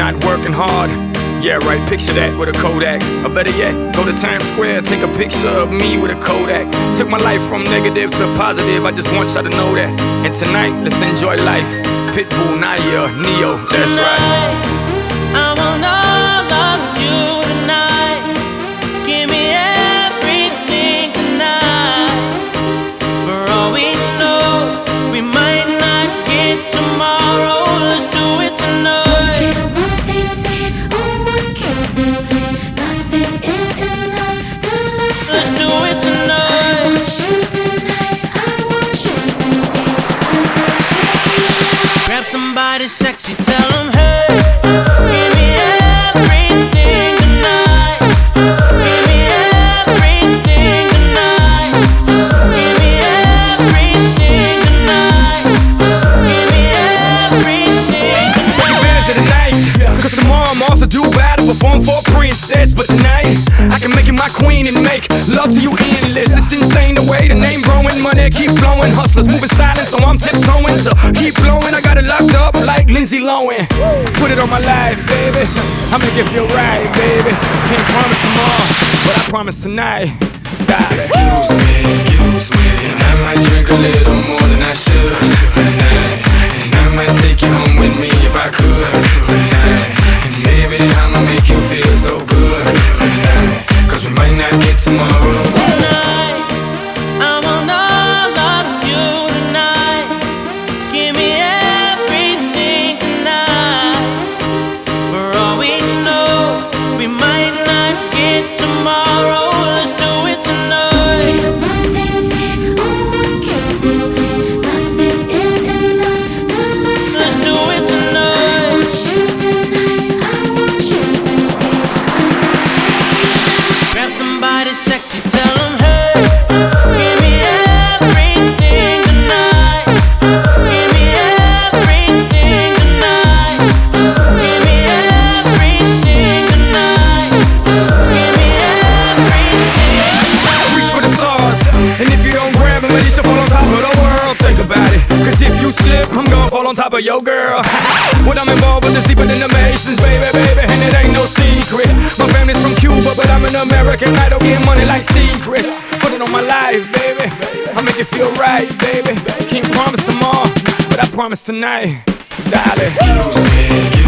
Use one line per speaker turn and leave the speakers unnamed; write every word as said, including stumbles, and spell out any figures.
not working hard. Yeah, right, picture that with a Kodak. Or better yet, go to Times Square, take a picture of me with a Kodak. Took my life from negative to positive, I just want y'all to know that. And tonight, let's enjoy life. Pitbull, Naya, Neo, that's right.
I want all of you tonight. Give me everything tonight. For all we know, we might not get tomorrow. Let's do it tonight. Somebody sexy, tell them, hey, give me everything tonight. Give me everything tonight. Give me everything tonight. Give me everything tonight.
Take advantage of the night, cause tomorrow I'm off to do battle, perform for a princess. But tonight, I can make you my queen and make love to you endless. It's insane the way the name growing, money keep flowing. Hustlers moving silent, so I'm tiptoeing. So keep blowing, I got it locked up like Lindsay Lohan. Put it on my life, baby. I'ma give you a ride, baby. Can't promise tomorrow, but I promise tonight. Die.
Excuse me, excuse me, and I might drink a little more than I should tonight. And I might take you home with me if I could tonight. And maybe I'ma make you feel so good tonight, cause we might not get tomorrow.
Tonight, I want all of you tonight. Give me everything tonight. For all we know, we might not get tomorrow. Let's do it tonight. Let's do it tonight. Grab somebody sexy, tell them, hey, give me everything tonight. Give me everything tonight. Give me everything tonight. Give me everything.
Reach for the stars, and if you don't grab them, at least you fall on top of the world. Think about it, cause if you slip, I'm gonna fall on top of your girl. What I'm involved with is deeper than the Masons, baby, baby, and it ain't no secret. My family's from Cuba, but I'm an American idol, getting money like secrets. Put it on my life, baby, I make it feel right, baby. Can't promise tomorrow, but I promise tonight, darling.
Excuse me, excuse me.